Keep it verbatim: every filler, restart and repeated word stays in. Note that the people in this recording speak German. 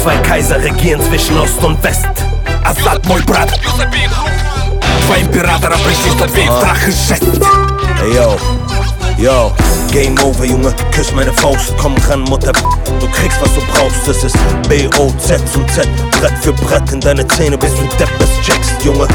Zwei Kaiser regieren zwischen Ost und West. Assad, мой брат. Два императора пришли, чтоб весь страх исчезнуть. Hey yo, yo, Game over, Junge, küss meine Faust. Komm ran, Mutter, du kriegst was du brauchst. Das ist B O Z zum Z, Brett für Brett in deine Zähne, bis du Depp bist, checkst, Junge.